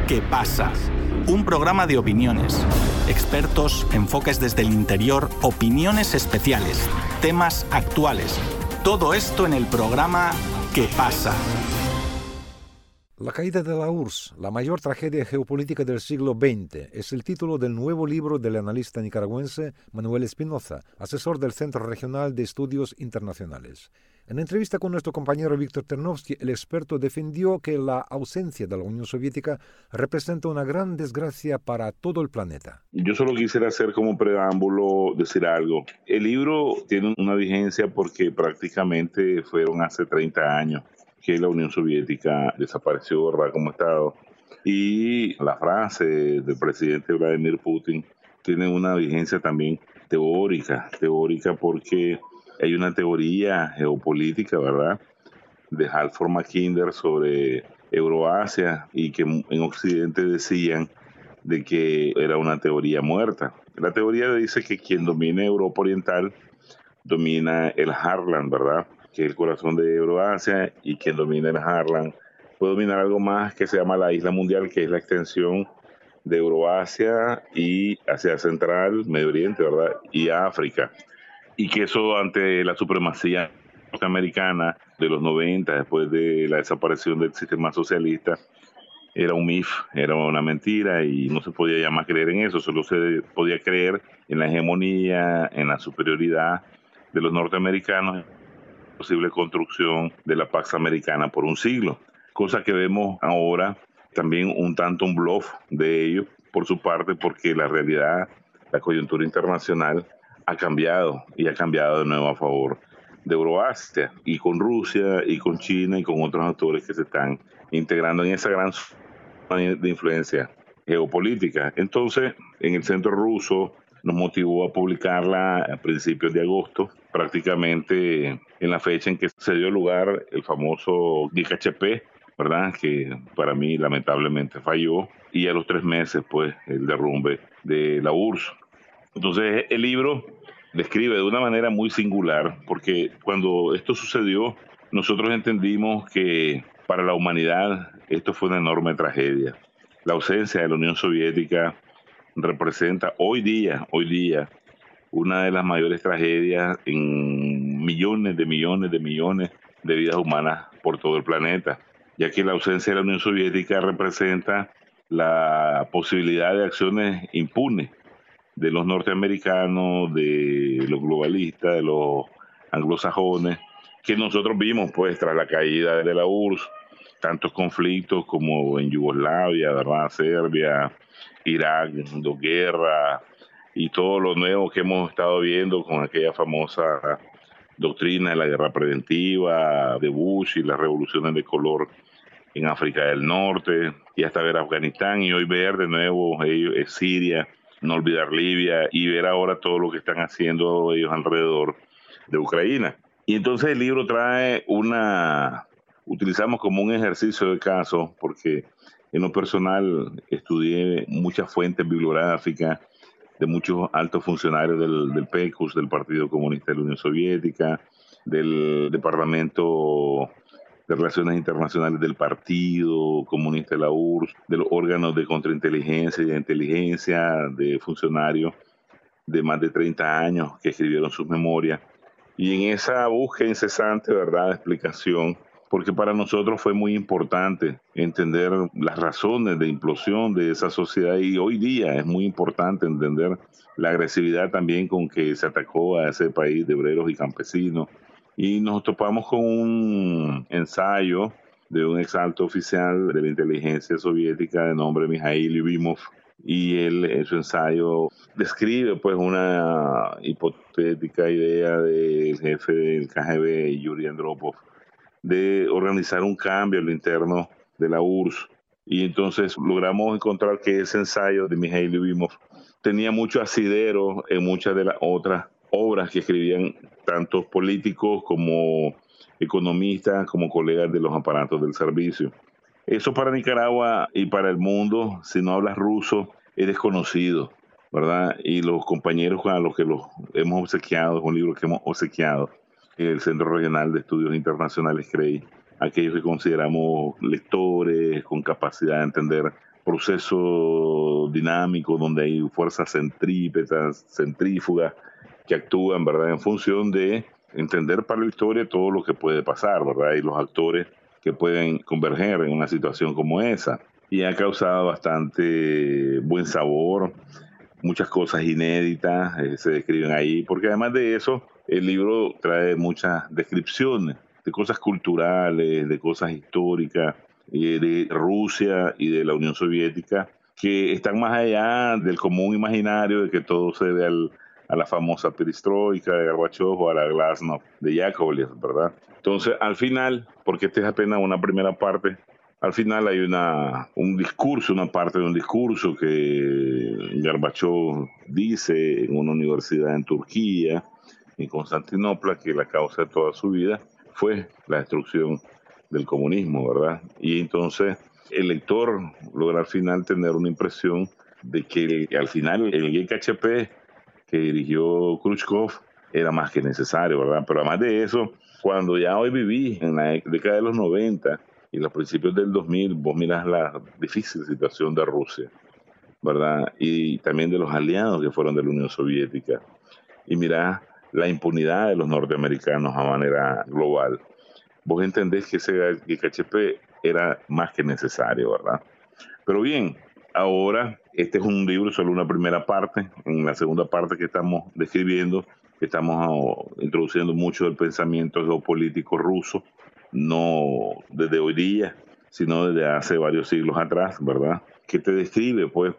¿Qué pasa? Un programa de opiniones, expertos, enfoques desde el interior, opiniones especiales, temas actuales. Todo esto en el programa ¿Qué pasa? La caída de la URSS, la mayor tragedia geopolítica del siglo XX, es el título del nuevo libro del analista nicaragüense Manuel Espinoza, asesor del Centro Regional de Estudios Internacionales. En entrevista con nuestro compañero Víctor Ternovsky, el experto defendió que la ausencia de la Unión Soviética representa una gran desgracia para todo el planeta. Yo solo quisiera hacer como preámbulo, decir algo. El libro tiene una vigencia porque prácticamente fueron hace 30 años que la Unión Soviética desapareció, ¿verdad?, como Estado. Y la frase del presidente Vladimir Putin tiene una vigencia también teórica porque hay una teoría geopolítica, ¿verdad?, de Halford Mackinder sobre Euroasia y que en Occidente decían de que era una teoría muerta. La teoría dice que quien domine Europa Oriental domina el Heartland, ¿verdad?, que es el corazón de Euroasia, y quien domina el Heartland puede dominar algo más que se llama la isla mundial, que es la extensión de Euroasia y Asia Central, Medio Oriente, ¿verdad?, y África. Y que eso, ante la supremacía norteamericana de los 90, después de la desaparición del sistema socialista, era un mito, era una mentira y no se podía ya más creer en eso, solo se podía creer en la hegemonía, en la superioridad de los norteamericanos, posible construcción de la Pax Americana por un siglo, cosa que vemos ahora también un tanto un bluff de ellos por su parte, porque la realidad, la coyuntura internacional ha cambiado y ha cambiado de nuevo a favor de Euroasia, y con Rusia y con China y con otros actores que se están integrando en esa gran zona de influencia geopolítica. Entonces, en el centro ruso nos motivó a publicarla a principios de agosto, prácticamente en la fecha en que se dio lugar el famoso GKCP, ¿verdad?, que para mí lamentablemente falló, y a los 3 meses, pues, el derrumbe de la URSS. Entonces, el libro describe de una manera muy singular, porque cuando esto sucedió, nosotros entendimos que para la humanidad esto fue una enorme tragedia. La ausencia de la Unión Soviética representa hoy día, una de las mayores tragedias en millones de vidas humanas por todo el planeta, ya que la ausencia de la Unión Soviética representa la posibilidad de acciones impunes de los norteamericanos, de los globalistas, de los anglosajones, que nosotros vimos pues tras la caída de la URSS, tantos conflictos como en Yugoslavia, ¿verdad?, Serbia, Irak, 2 guerras, y todo lo nuevo que hemos estado viendo con aquella famosa doctrina de la guerra preventiva de Bush y las revoluciones de color en África del Norte, y hasta ver Afganistán, y hoy ver de nuevo Siria, no olvidar Libia, y ver ahora todo lo que están haciendo ellos alrededor de Ucrania. Y entonces el libro trae utilizamos como un ejercicio de caso, porque en lo personal estudié muchas fuentes bibliográficas de muchos altos funcionarios del PECUS, del Partido Comunista de la Unión Soviética, del Departamento de Relaciones Internacionales del Partido Comunista de la URSS, de los órganos de contrainteligencia y de inteligencia, de funcionarios de más de 30 años que escribieron sus memorias. Y en esa búsqueda incesante, ¿verdad?, de explicación, porque para nosotros fue muy importante entender las razones de implosión de esa sociedad, y hoy día es muy importante entender la agresividad también con que se atacó a ese país de obreros y campesinos. Y nos topamos con un ensayo de un exalto oficial de la inteligencia soviética de nombre Mikhail Lyubimov, y él en su ensayo describe pues una hipotética idea del jefe del KGB, Yuri Andropov, de organizar un cambio en lo interno de la URSS. Y entonces logramos encontrar que ese ensayo de Mikhail Lyubimov tenía mucho asidero en muchas de las otras obras que escribían tantos políticos como economistas, como colegas de los aparatos del servicio. Eso para Nicaragua y para el mundo, si no hablas ruso, es desconocido, ¿verdad? Y los compañeros a los que los hemos obsequiado, es un libro que hemos obsequiado, el Centro Regional de Estudios Internacionales CREI, aquellos que consideramos lectores con capacidad de entender proceso dinámico donde hay fuerzas centrípetas, centrífugas que actúan, ¿verdad?, en función de entender para la historia todo lo que puede pasar, ¿verdad?, y los actores que pueden converger en una situación como esa. Y ha causado bastante buen sabor, muchas cosas inéditas se describen ahí, porque además de eso, el libro trae muchas descripciones de cosas culturales, de cosas históricas, de Rusia y de la Unión Soviética, que están más allá del común imaginario de que todo se debe a la famosa perestroika de Gorbachev o a la glasnost de Yakovlev, ¿verdad? Entonces, al final, porque esta es apenas una primera parte, al final hay un discurso, una parte de un discurso que Gorbachev dice en una universidad en Turquía, en Constantinopla, que la causa de toda su vida fue la destrucción del comunismo, ¿verdad? Y entonces el lector logra al final tener una impresión de que al final el GKHP que dirigió Khrushchev era más que necesario, ¿verdad? Pero además de eso, cuando ya hoy viví en la década de los 90 y los principios del 2000, vos mirás la difícil situación de Rusia, ¿verdad? Y también de los aliados que fueron de la Unión Soviética. Y mirás la impunidad de los norteamericanos a manera global. Vos entendés que ese GKHP era más que necesario, ¿verdad? Pero bien, ahora este es un libro, solo una primera parte. En la segunda parte que estamos describiendo, estamos introduciendo mucho del pensamiento geopolítico ruso, no desde hoy día, sino desde hace varios siglos atrás, ¿verdad? Que te describe, pues,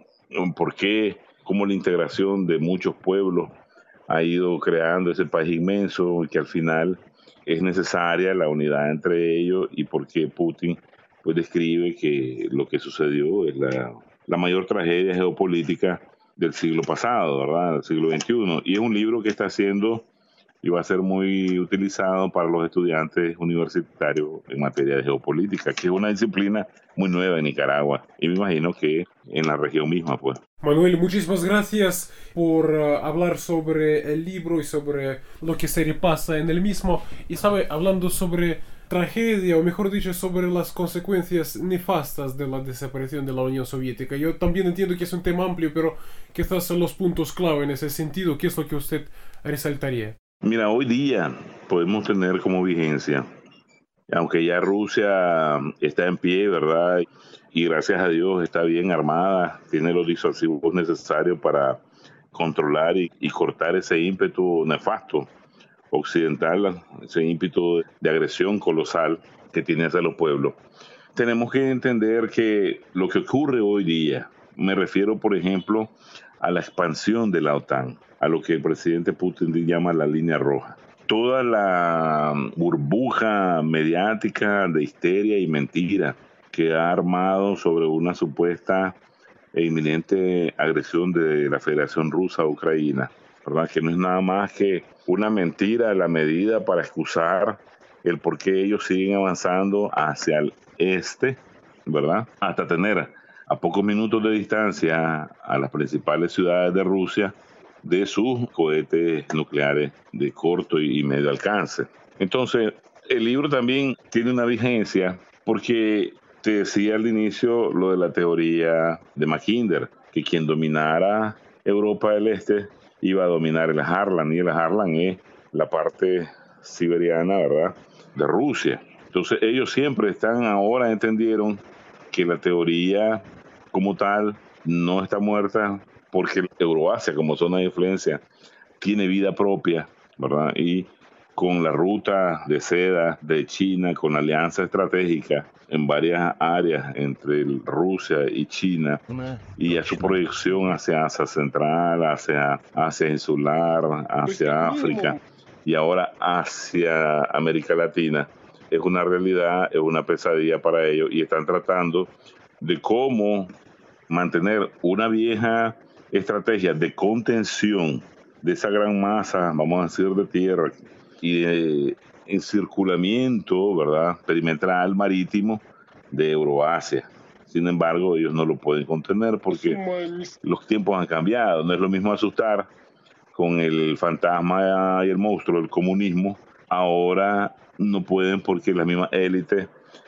por qué, cómo la integración de muchos pueblos ha ido creando ese país inmenso y que al final es necesaria la unidad entre ellos, y por qué Putin pues describe que lo que sucedió es la mayor tragedia geopolítica del siglo pasado, ¿verdad? Del siglo XXI. Y es un libro que está siendo y va a ser muy utilizado para los estudiantes universitarios en materia de geopolítica, que es una disciplina muy nueva en Nicaragua y me imagino que en la región misma, pues. Manuel, muchísimas gracias por hablar sobre el libro y sobre lo que se repasa en el mismo. Y sabe, hablando sobre tragedia, o mejor dicho, sobre las consecuencias nefastas de la desaparición de la Unión Soviética. Yo también entiendo que es un tema amplio, pero quizás son los puntos clave en ese sentido. ¿Qué es lo que usted resaltaría? Mira, hoy día podemos tener como vigencia, aunque ya Rusia está en pie, ¿verdad? Y gracias a Dios está bien armada, tiene los disuasivos necesarios para controlar y cortar ese ímpetu nefasto occidental, ese ímpetu de agresión colosal que tiene hacia los pueblos. Tenemos que entender que lo que ocurre hoy día, me refiero por ejemplo a la expansión de la OTAN, a lo que el presidente Putin llama la línea roja. Toda la burbuja mediática de histeria y mentira que ha armado sobre una supuesta e inminente agresión de la Federación Rusa a Ucrania, ¿verdad? Que no es nada más que una mentira a la medida para excusar el por qué ellos siguen avanzando hacia el este, ¿verdad? Hasta tener a pocos minutos de distancia a las principales ciudades de Rusia de sus cohetes nucleares de corto y medio alcance. Entonces, el libro también tiene una vigencia porque te decía al inicio lo de la teoría de Mackinder, que quien dominara Europa del Este iba a dominar el Harlan, y el Harlan es la parte siberiana, ¿verdad?, de Rusia. Entonces ellos siempre ahora entendieron que la teoría como tal no está muerta, porque Euroasia como zona de influencia tiene vida propia, ¿verdad? Y con la ruta de seda de China, con la alianza estratégica en varias áreas entre Rusia y China, y a su proyección hacia Asia Central, hacia Asia Insular, hacia África y ahora hacia América Latina, es una realidad, es una pesadilla para ellos, y están tratando de cómo mantener una vieja estrategia de contención de esa gran masa, vamos a decir, de tierra y de encirculamiento, ¿verdad?, perimetral marítimo de Euroasia. Sin embargo, ellos no lo pueden contener porque los tiempos han cambiado. No es lo mismo asustar con el fantasma y el monstruo del comunismo. Ahora no pueden porque las mismas élites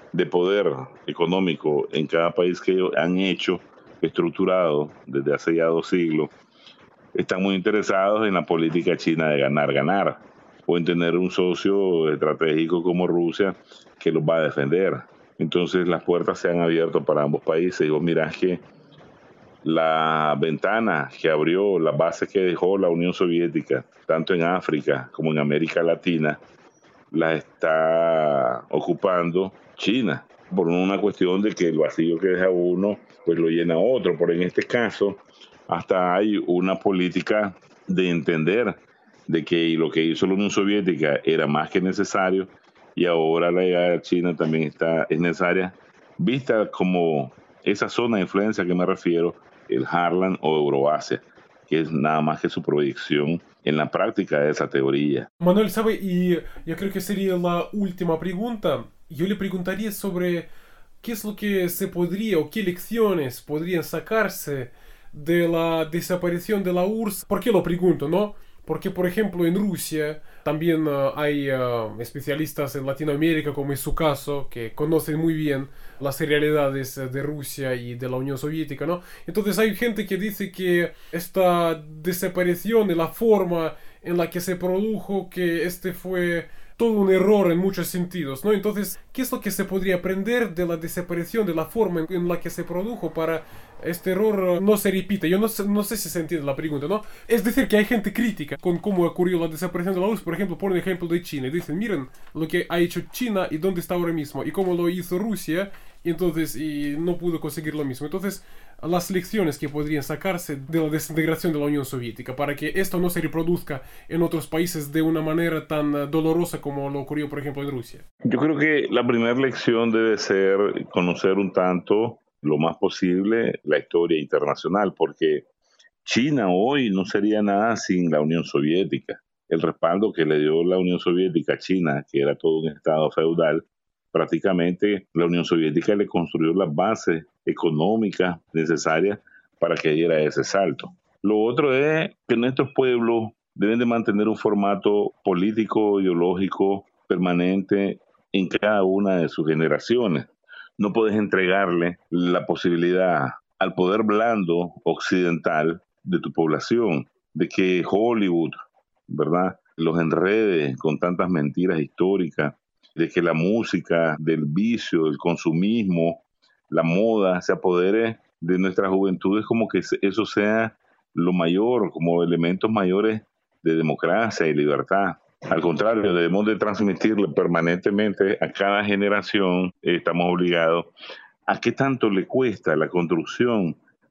de poder económico en cada país que ellos han hecho, estructurado desde hace ya 2 siglos, están muy interesados en la política china de ganar, o en tener un socio estratégico como Rusia que los va a defender. Entonces las puertas se han abierto para ambos países. Y vos mirás que la ventana que abrió, las bases que dejó la Unión Soviética, tanto en África como en América Latina, la está ocupando China, por una cuestión de que el vacío que deja uno, pues lo llena otro. Pero en este caso, hasta hay una política de entender de que lo que hizo la Unión Soviética era más que necesario, y ahora la llegada de China también es necesaria, vista como esa zona de influencia que me refiero, el Heartland o Euroasia, que es nada más que su proyección en la práctica de esa teoría. Manuel, ¿sabe? Y yo creo que sería la última pregunta. Yo le preguntaría sobre qué es lo que se podría o qué lecciones podrían sacarse de la desaparición de la URSS. ¿Por qué lo pregunto, no? Porque, por ejemplo, en Rusia también hay especialistas en Latinoamérica, como es su caso, que conocen muy bien las realidades de Rusia y de la Unión Soviética, ¿no? Entonces hay gente que dice que esta desaparición y la forma en la que se produjo, que este fue todo un error en muchos sentidos, ¿no? Entonces, ¿qué es lo que se podría aprender de la desaparición, de la forma en la que se produjo para este error no se repita? Yo no sé si se entiende la pregunta, ¿no? Es decir, que hay gente crítica con cómo ocurrió la desaparición de la URSS. Por ejemplo, ponen ejemplo de China y dicen, miren lo que ha hecho China y dónde está ahora mismo y cómo lo hizo Rusia, y entonces y no pudo conseguir lo mismo. Entonces, las lecciones que podrían sacarse de la desintegración de la Unión Soviética para que esto no se reproduzca en otros países de una manera tan dolorosa como lo ocurrió, por ejemplo, en Rusia. Yo creo que la primera lección debe ser conocer un tanto, lo más posible, la historia internacional, porque China hoy no sería nada sin la Unión Soviética. El respaldo que le dio la Unión Soviética a China, que era todo un estado feudal, prácticamente la Unión Soviética le construyó las bases económicas necesarias para que diera ese salto. Lo otro es que nuestros pueblos deben de mantener un formato político, ideológico, permanente en cada una de sus generaciones. No puedes entregarle la posibilidad al poder blando occidental de tu población, de que Hollywood, ¿verdad?, los enrede con tantas mentiras históricas, de que la música, del vicio, del consumismo, la moda, se apodere de nuestras juventudes, como que eso sea lo mayor, como elementos mayores de democracia y libertad. Al contrario, debemos de transmitirle permanentemente a cada generación, estamos obligados, a qué tanto le cuesta la construcción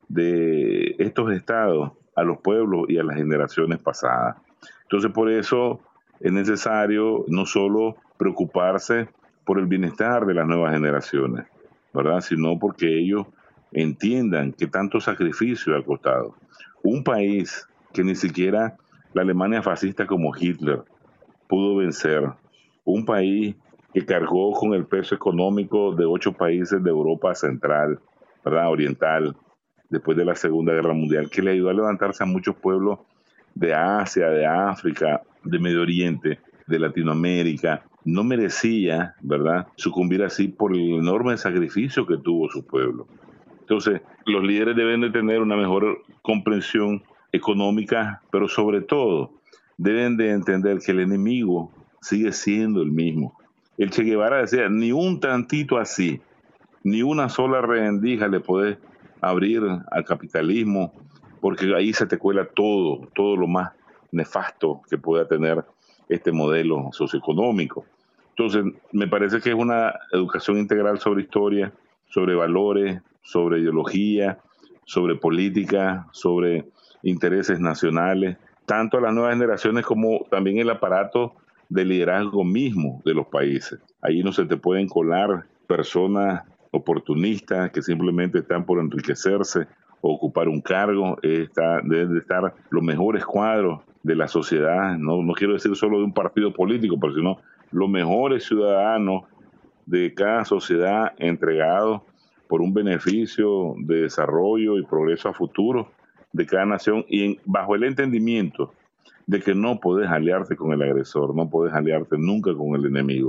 de estos estados a los pueblos y a las generaciones pasadas. Entonces, por eso es necesario no solo preocuparse por el bienestar de las nuevas generaciones, ¿verdad?, sino porque ellos entiendan qué tanto sacrificio ha costado. Un país que ni siquiera la Alemania fascista como Hitler pudo vencer, un país que cargó con el peso económico de 8 países de Europa Central, ¿verdad?, oriental, después de la Segunda Guerra Mundial, que le ayudó a levantarse a muchos pueblos de Asia, de África, de Medio Oriente, de Latinoamérica, no merecía, ¿verdad?, sucumbir así por el enorme sacrificio que tuvo su pueblo. Entonces, los líderes deben de tener una mejor comprensión económica, pero sobre todo deben de entender que el enemigo sigue siendo el mismo. El Che Guevara decía, ni un tantito así, ni una sola rendija le puedes abrir al capitalismo, porque ahí se te cuela todo lo más nefasto que pueda tener este modelo socioeconómico. Entonces, me parece que es una educación integral sobre historia, sobre valores, sobre ideología, sobre política, sobre intereses nacionales, tanto a las nuevas generaciones como también el aparato de liderazgo mismo de los países. Ahí no se te pueden colar personas oportunistas que simplemente están por enriquecerse o ocupar un cargo. Deben de estar los mejores cuadros de la sociedad, no quiero decir solo de un partido político, pero sino los mejores ciudadanos de cada sociedad entregados por un beneficio de desarrollo y progreso a futuro de cada nación, y bajo el entendimiento de que no podés aliarte con el agresor, no podés aliarte nunca con el enemigo.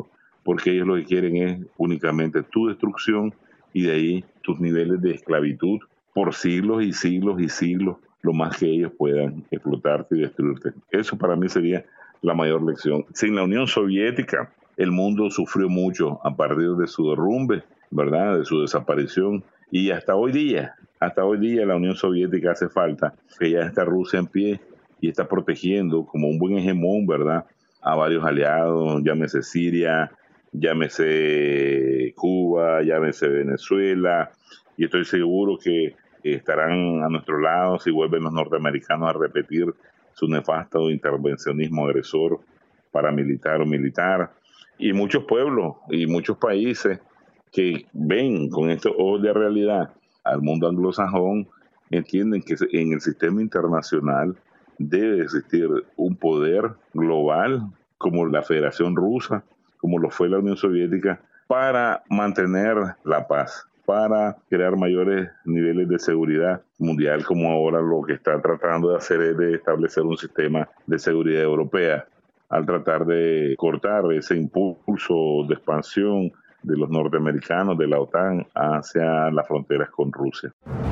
porque ellos lo que quieren es únicamente tu destrucción y de ahí tus niveles de esclavitud por siglos y siglos y siglos, lo más que ellos puedan explotarte y destruirte. Eso para mí sería la mayor lección. Sin la Unión Soviética, el mundo sufrió mucho a partir de su derrumbe, ¿verdad? De su desaparición. Y hasta hoy día la Unión Soviética hace falta, que ya está Rusia en pie y está protegiendo como un buen hegemón, ¿verdad?, a varios aliados, llámese Siria, llámese Cuba, llámese Venezuela, y estoy seguro que estarán a nuestro lado si vuelven los norteamericanos a repetir su nefasto intervencionismo agresor paramilitar o militar, y muchos pueblos y muchos países que ven con estos ojos de realidad al mundo anglosajón, entienden que en el sistema internacional debe existir un poder global como la Federación Rusa, como lo fue la Unión Soviética, para mantener la paz, para crear mayores niveles de seguridad mundial, como ahora lo que está tratando de hacer es de establecer un sistema de seguridad europea, al tratar de cortar ese impulso de expansión de los norteamericanos, de la OTAN, hacia las fronteras con Rusia.